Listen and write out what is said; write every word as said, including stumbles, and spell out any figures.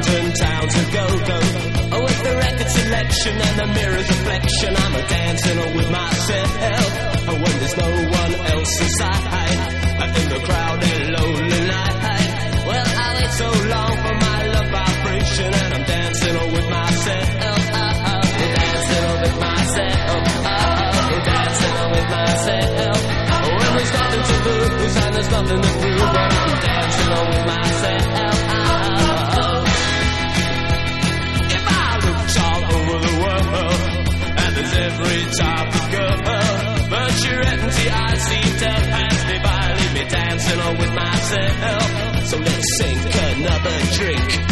London town to go-go. Oh, with the record selection and the mirror's reflection, I'm a dancing with myself. Oh, when there's no one else inside, in the crowded lonely night. Well, I wait so long for my love vibration, and I'm dancing with myself. Oh, oh, dancing with myself. Oh, dancing with myself. Oh, when there's nothing to lose and there's nothing to prove, but I'm dancing with myself. Oh, if I looked all over the world, and there's every type of girl, but your empty eyes seem to pass me by, leave me dancing with myself. So let's sink another drink.